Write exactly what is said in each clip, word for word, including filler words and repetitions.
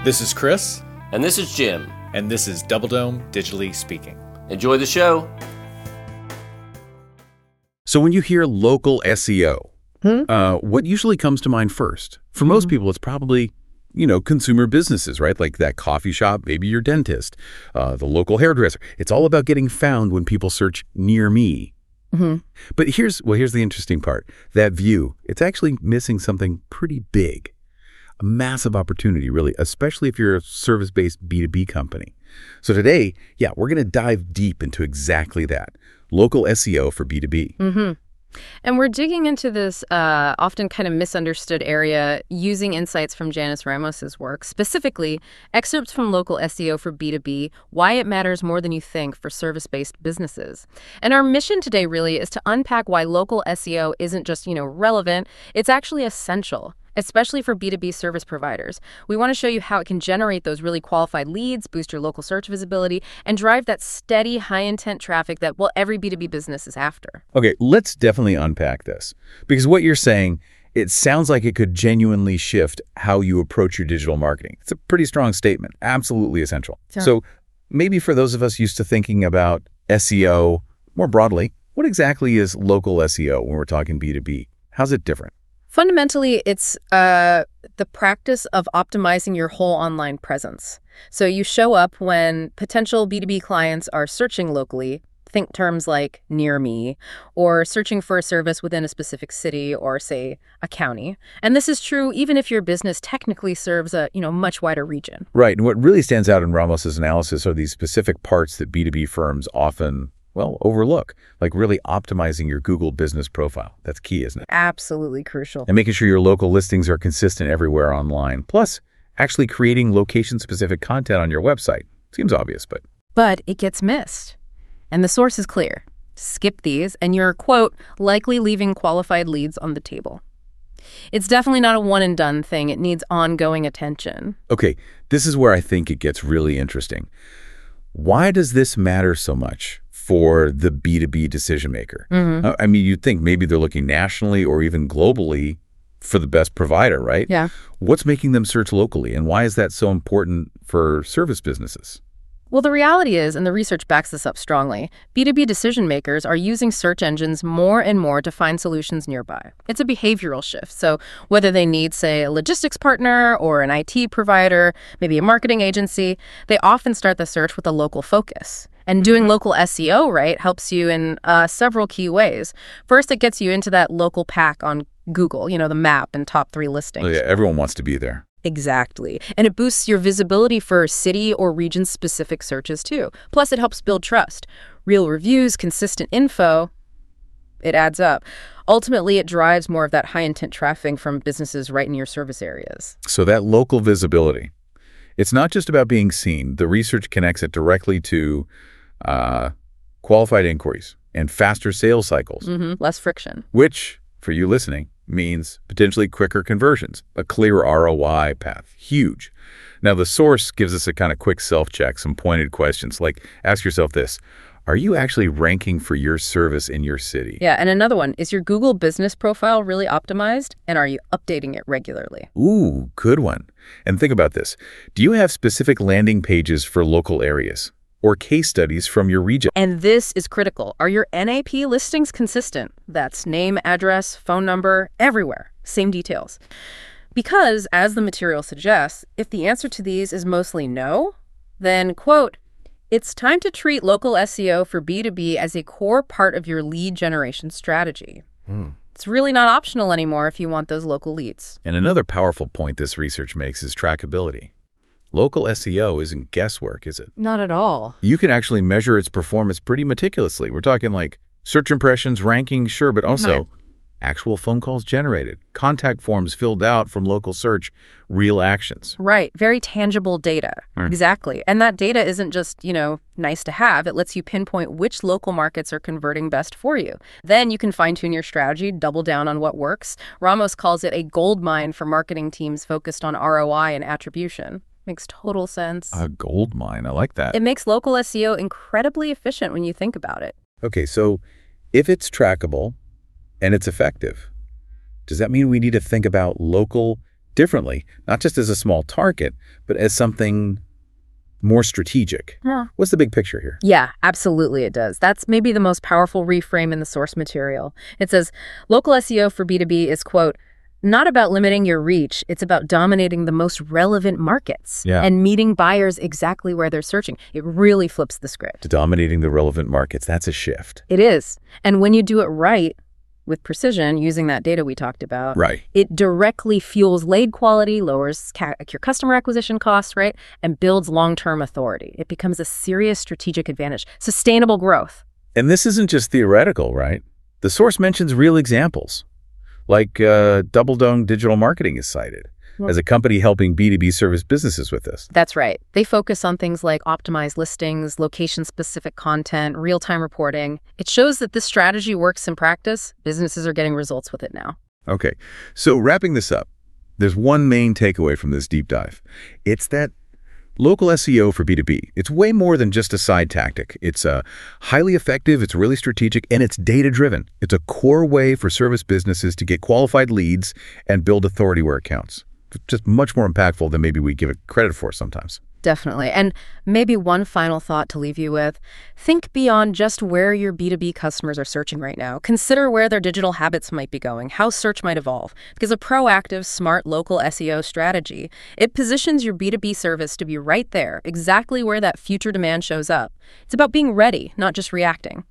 This is Chris. And this is Jim. And this is Double Dome Digitally Speaking. Enjoy the show. So when you hear local S E O, hmm? uh, what usually comes to mind first? For most mm-hmm. people, it's probably, you know, consumer businesses, right? Like that coffee shop, maybe your dentist, uh, the local hairdresser. It's all about getting found when people search near me. Mm-hmm. But here's, well, here's the interesting part. That view, it's actually missing something pretty big. A massive opportunity, really, especially if you're a service-based B two B company. So today, yeah, we're going to dive deep into exactly that. Local S E O for B two B. Mm-hmm. And we're digging into this uh, often kind of misunderstood area using insights from Janice Ramos's work, specifically excerpts from Local S E O for B two B, why it matters more than you think for service-based businesses. And our mission today really is to unpack why local S E O isn't just, you know, relevant, it's actually essential, especially for B two B service providers. We want to show you how it can generate those really qualified leads, boost your local search visibility, and drive that steady, high-intent traffic that, well, every B two B business is after. Okay, let's definitely unpack this. Because what you're saying, it sounds like it could genuinely shift how you approach your digital marketing. It's a pretty strong statement, absolutely essential. Sure. So maybe for those of us used to thinking about S E O more broadly, what exactly is local S E O when we're talking B two B? How's it different? Fundamentally, it's uh, the practice of optimizing your whole online presence. So you show up when potential B two B clients are searching locally, think terms like near me, or searching for a service within a specific city or, say, a county. And this is true even if your business technically serves a you know much wider region. Right. And what really stands out in Ramos's analysis are these specific parts that B two B firms often well, overlook, like really optimizing your Google business profile. That's key, isn't it? Absolutely crucial. And making sure your local listings are consistent everywhere online. Plus, actually creating location-specific content on your website. Seems obvious, but... But it gets missed. And the source is clear. Skip these, and you're, quote, likely leaving qualified leads on the table. It's definitely not a one-and-done thing. It needs ongoing attention. Okay, this is where I think it gets really interesting. Why does this matter so much for the B two B decision maker? Mm-hmm. I mean, you'd think maybe they're looking nationally or even globally for the best provider, right? Yeah. What's making them search locally, and why is that so important for service businesses? Well, the reality is, and the research backs this up strongly, B two B decision makers are using search engines more and more to find solutions nearby. It's a behavioral shift. So whether they need, say, a logistics partner or an I T provider, maybe a marketing agency, they often start the search with a local focus. And doing local S E O, right, helps you in uh, several key ways. First, it gets you into that local pack on Google, you know, the map and top three listings. Oh, yeah, everyone wants to be there. Exactly. And it boosts your visibility for city or region-specific searches, too. Plus, it helps build trust. Real reviews, consistent info, it adds up. Ultimately, it drives more of that high-intent traffic from businesses right in your service areas. So that local visibility, it's not just about being seen. The research connects it directly to uh, qualified inquiries and faster sales cycles. Mm-hmm. Less friction. Which, for you listening, means potentially quicker conversions, a clear R O I path. Huge. Now, the source gives us a kind of quick self-check, some pointed questions, like ask yourself this: are you actually ranking for your service in your city? Yeah, and another one, is your Google business profile really optimized, and are you updating it regularly? Ooh, good one. And think about this. Do you have specific landing pages for local areas or case studies from your region? And this is critical. Are your N A P listings consistent? That's name, address, phone number, everywhere. Same details. Because, as the material suggests, if the answer to these is mostly no, then, quote, it's time to treat local S E O for B two B as a core part of your lead generation strategy. Mm. It's really not optional anymore if you want those local leads. And another powerful point this research makes is trackability. Local S E O isn't guesswork, is it? Not at all. You can actually measure its performance pretty meticulously. We're talking like search impressions, rankings, sure, but also right. actual phone calls generated, contact forms filled out from local search, real actions. Right. Very tangible data. Mm. Exactly. And that data isn't just, you know, nice to have. It lets you pinpoint which local markets are converting best for you. Then you can fine-tune your strategy, double down on what works. Ramos calls it a gold mine for marketing teams focused on R O I and attribution. Makes total sense. A gold mine. I like that. It makes local S E O incredibly efficient when you think about it. Okay, so if it's trackable and it's effective, does that mean we need to think about local differently, not just as a small target, but as something more strategic. Yeah. What's the big picture here? Yeah, absolutely it does. That's maybe the most powerful reframe in the source material. It says, local S E O for B two B is, quote, not about limiting your reach. It's about dominating the most relevant markets Yeah. and meeting buyers exactly where they're searching. It really flips the script. Dominating the relevant markets. That's a shift. It is. And when you do it right, with precision, using that data we talked about, Right. it directly fuels lead quality, lowers ca- your customer acquisition costs, right, and builds long-term authority. It becomes a serious strategic advantage, sustainable growth. And this isn't just theoretical, right? The source mentions real examples, like uh, Double Dome Digital Marketing is cited as a company helping B two B service businesses with this. That's right. They focus on things like optimized listings, location-specific content, real-time reporting. It shows that this strategy works in practice. Businesses are getting results with it now. Okay, so wrapping this up, there's one main takeaway from this deep dive. It's that local S E O for B two B, it's way more than just a side tactic. It's uh, highly effective, it's really strategic, and it's data-driven. It's a core way for service businesses to get qualified leads and build authority where it counts. Just much more impactful than maybe we give it credit for sometimes. Definitely. And maybe one final thought to leave you with. Think beyond just where your B two B customers are searching right now. Consider where their digital habits might be going, how search might evolve. Because a proactive, smart local S E O strategy, it positions your B two B service to be right there, exactly where that future demand shows up. It's about being ready, not just reacting.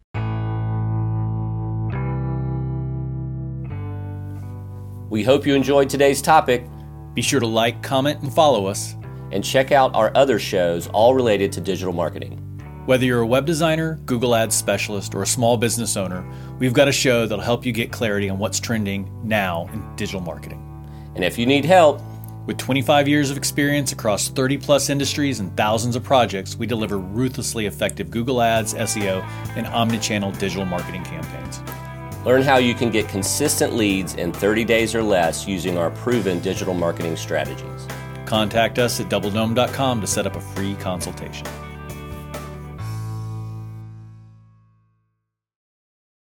We hope you enjoyed today's topic. Be sure to like, comment, and follow us. And check out our other shows, all related to digital marketing. Whether you're a web designer, Google Ads specialist, or a small business owner, we've got a show that'll help you get clarity on what's trending now in digital marketing. And if you need help, with twenty-five years of experience across thirty plus industries and thousands of projects, we deliver ruthlessly effective Google Ads, S E O, and omnichannel digital marketing campaigns. Learn how you can get consistent leads in thirty days or less using our proven digital marketing strategies. Contact us at double dome dot com to set up a free consultation.